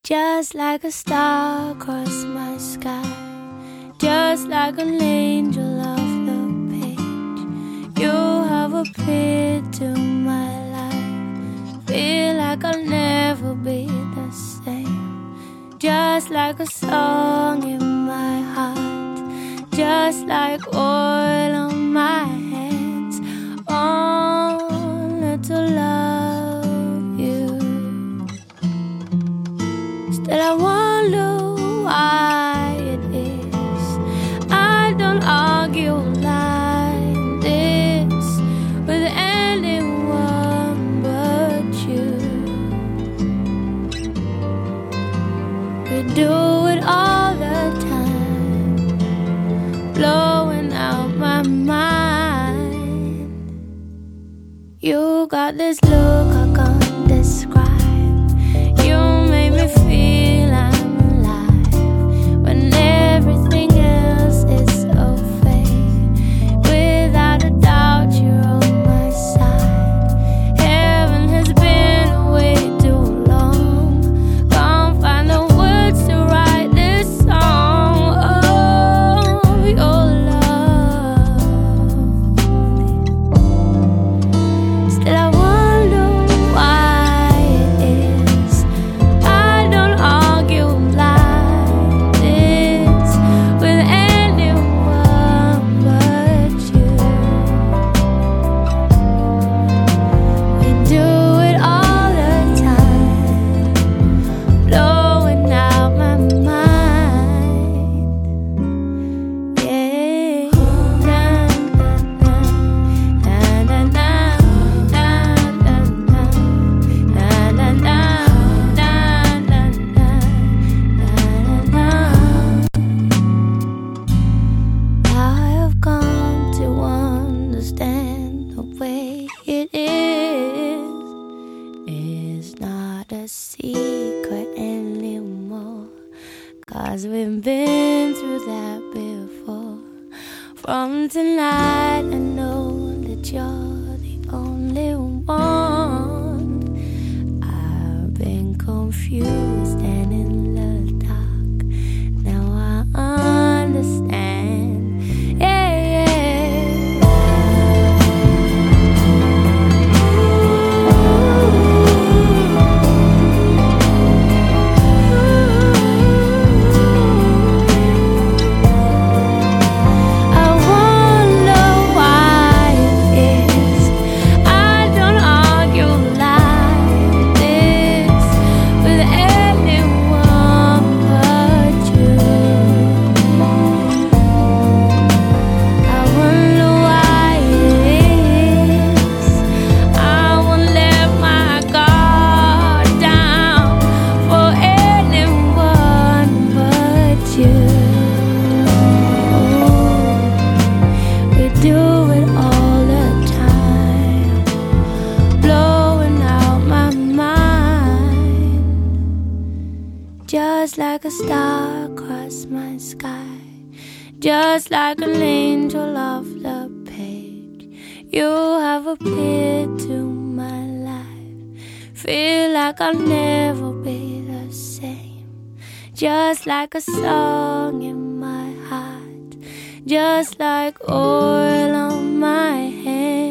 just like a star across my sky, just like an angel off the page. You have appeared to my life, feel like I'll never be the same. Just like a song in my heart, just like oil on my hands, only to love you. Still I wonder why it is I don't argue like this with anyone but you. We do it all the time, blowing out my mind. You got this look I can't describe. You make me feel I'm alive when everything else is so fake. Without a doubt you're on my side. Heaven has been away too long. Can't find the words to write this song of your love. Still I wonder why it is I don't argue like this with anyone but you. We do it all the time, blowing out my mind. Yeah. Na, na, na, na, na, na, na, na, na, na, na, na, na. I have come to understand the way it is. It's not a secret anymore, 'cause we've been through that before. From tonight I know that you're the only one. I've been confused and in the dark. Now I understand. Yeah, yeah. I wonder why it is I don't argue like this with anyone but you. I wonder why it is I won't let my guard down for anyone but you. We do it all the time, blowing out my mind. Just like a star across my sky, just like an angel off the page. You have appeared to my life, feel like I'll never be the same. Just like a song in my heart, just like oil on my hand.